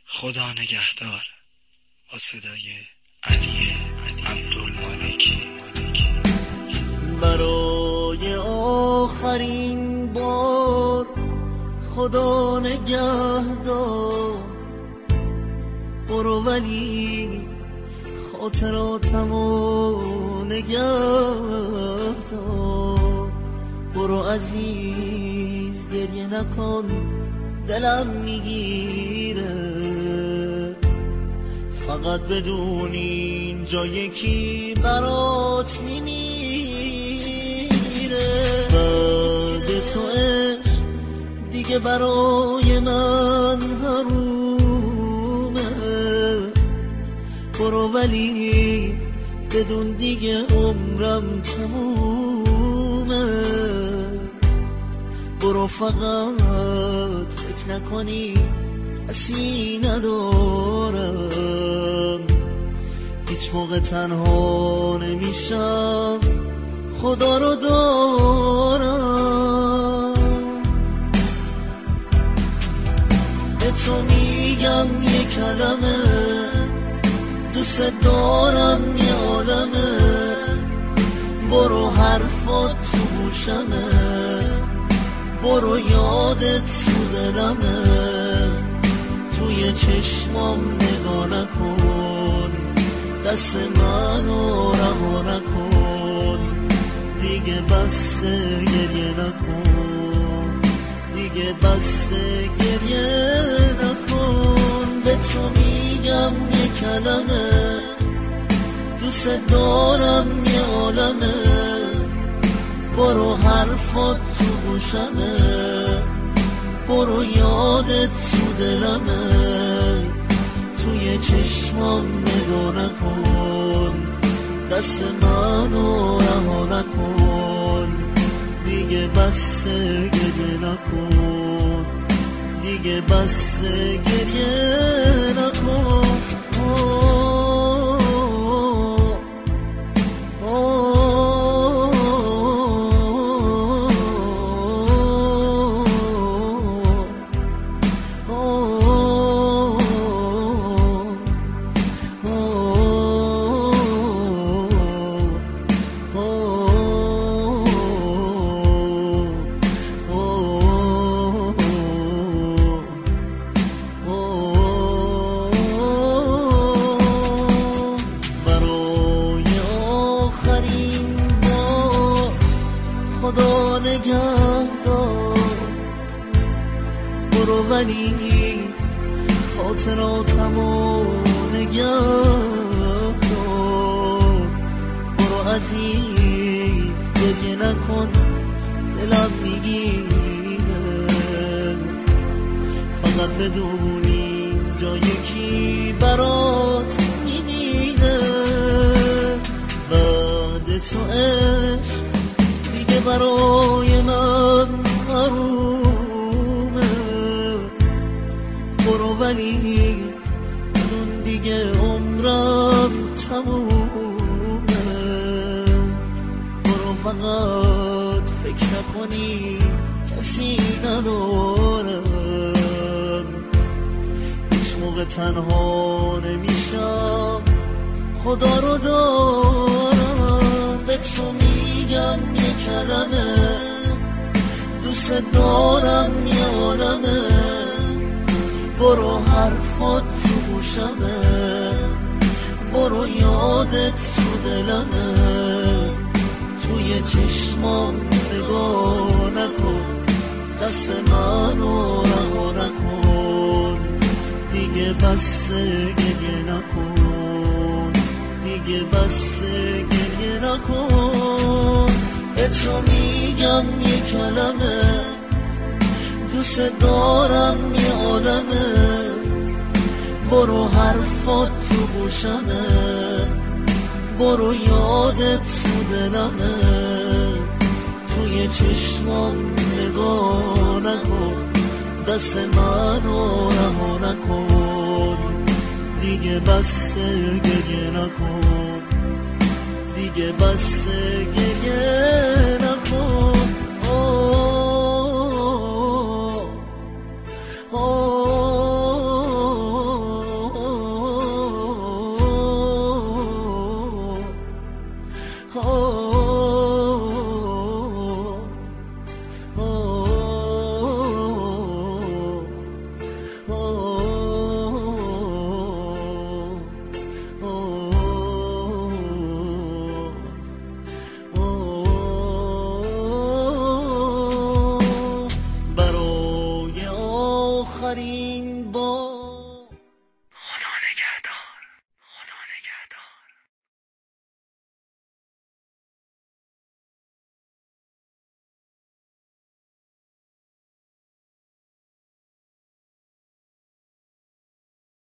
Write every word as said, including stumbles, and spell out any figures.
خدا نگهدار. با صدای علی عبدالمالکی. برای آخرین بار خدا نگهدار، برو ولی خاطراتمو نگهدار. برو عزیز گریه نکن، دلم میگیره. فقط بدون اینجا یکی برات میمیره. بعد تو عشق دیگه برای من حرومه. برو ولی بدون دیگه عمرم تمومه. برو فقط فکر نکنی کسی ندارم، هیچ موقع تنها نمیشم، خدا رو دارم. به تو میگم یه کلمه، دوست دارم یه عالمه. برو حرفات تو گوشمه، برو یادت تو دلمه. توی چشمام نگاه نکن، دست منو رها نکن. دیگه بس گریه نکن، دیگه بس گریه نکن. به تو میگم یه کلمه، دوست دارم یه عالمه. برو حرفات تو گوشمه، برو یادت تو دلمه. توی چشمام نگاه نکن، دست منو رها نکن. دیگه بس گریه نکن، دیگه بس گریه نکن. خدا نگهدار. برو ولی خاطراتمو نگهدار. برو عزیز گریه نکن، دلم میگیره. فقط بدونی جا یکی برات میمیره. بعد تو عشق برای من حرومه. برو ولی بدون دیگه عمرم تمومه. برو فقط فکر نکنی کسی ندارم، هیچ موقع تنها نمیشم، خدا رو دارم. به تو میگم یه کلمه، دوست دارم یه عالمه. برو حرفات تو گوشمه، برو یادت تو دلمه. توی چشمام نگاه نکن، دست منو رها نکن. دیگه بس گریه نکن، دیگه بس گریه نکن. به تو میگم یه کلمه، دوست دارم یه عالمه. برو حرفات تو گوشمه، برو یادت تو دلمه. توی چشمام نگاه نکن، دست منو رها نکن. دیگه بس گریه نکن، دیگه بس